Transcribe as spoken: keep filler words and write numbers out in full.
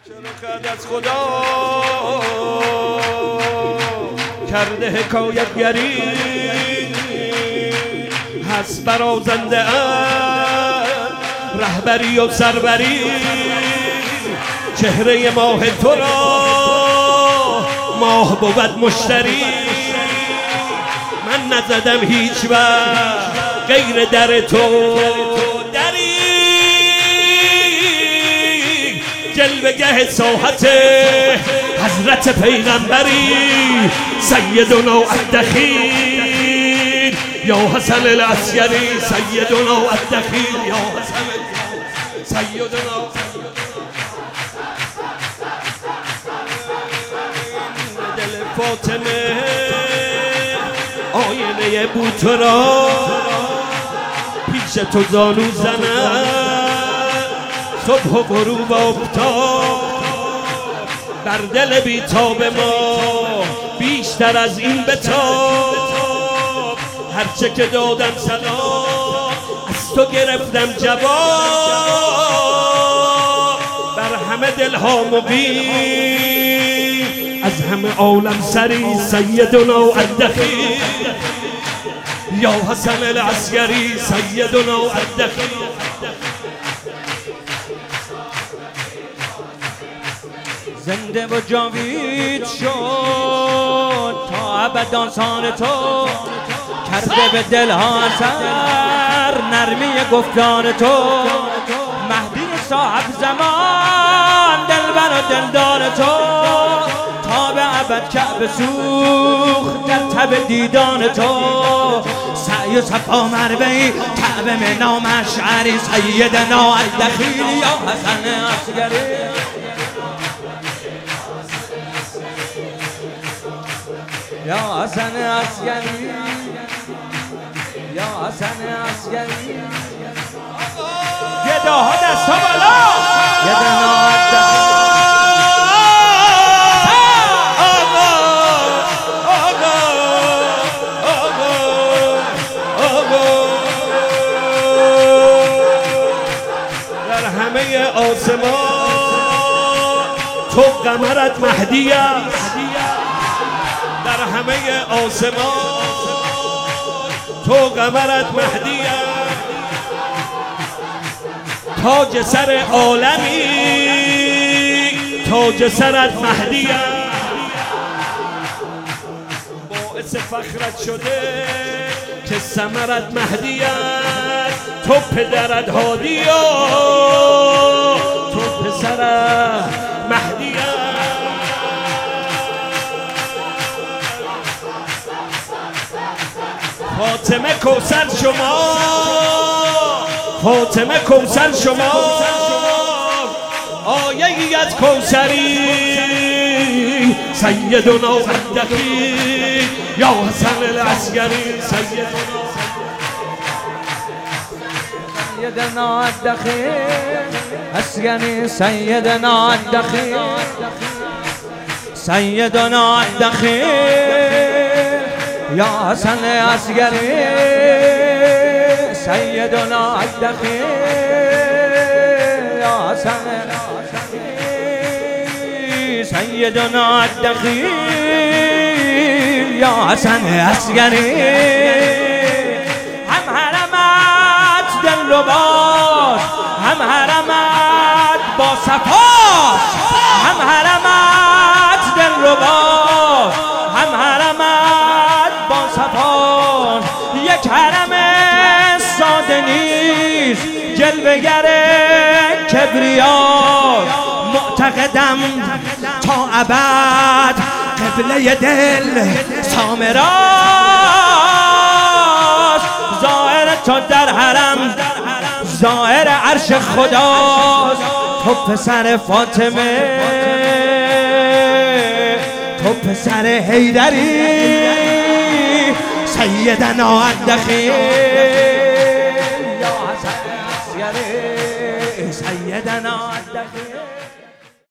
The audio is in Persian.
چرا کرد از خدا کرده حکایتگری هست برازنده رهبری و سربری چهره ماه تو را ماه بود مشتری من نزدم هیچ وقت غیر در تو دری جلوه‌گه ساحت حضرت پیغمبری سیدنا الدخیل یا حسن العسکری سیدنا الدخیل یا حسن سیدنا دل فاطمه آینه بود تو را پیش تو زانو زنم صبح و غروب افتاد بر دل بیتاب ما بیشتر از این بتاب هرچه که دادم سلام از تو گرفتم جواب بر همه دلها مقیم از همه عالم سری سیدنا الدخیل یا حسن العسکری سیدنا الدخیل زنده و جاوید شد تا ابد آسان تو کرده به دلها اثر نرمی گفتار تو مهدی صاحب زمان دلبر و دلدار تو تا به ابد کعبه سوخت در تب دیدان تو سعی و صفا مروی کعبه منا مشعری سیدنا الدخیل یا حسن عسکری یا حسن عسکری یا حسن عسکری گداها دستا بالا گداها در همه آسمان تو قمرت مهدی است در همه آسمان تو قمرت مهدی است تاج سر عالمی تاج سرت مهدی است باعث فخرت شده که ثمرت مهدی است تو پدرت هادی است تو پسرت مهدی است فاطمه کوثر شما فاطمه کوثر شما آیه ای از کوثری سیدنا الدخیل یا حسن العسکری سیدنا الدخیل عسکری سیدنا الدخیل سیدنا الدخیل یا حسن عسکری سیدنا الدخیل یا حسن سیدنا الدخیل یا حسن عسکری هم حرمت دل رو باز هم حرمت با صفاست هم حرمت دل رو باز هم حرمت با صفان یک حرم ساده نیست جلوه‌گر کبریاست معتقدم تا ابد قبله دل سامراست ظاهر تو در حرم ظاهر عرش خداست تو پسر فاطمه تو پسر حیدری سیدنا الدخیل یا حسن عسکری سیدنا الدخیل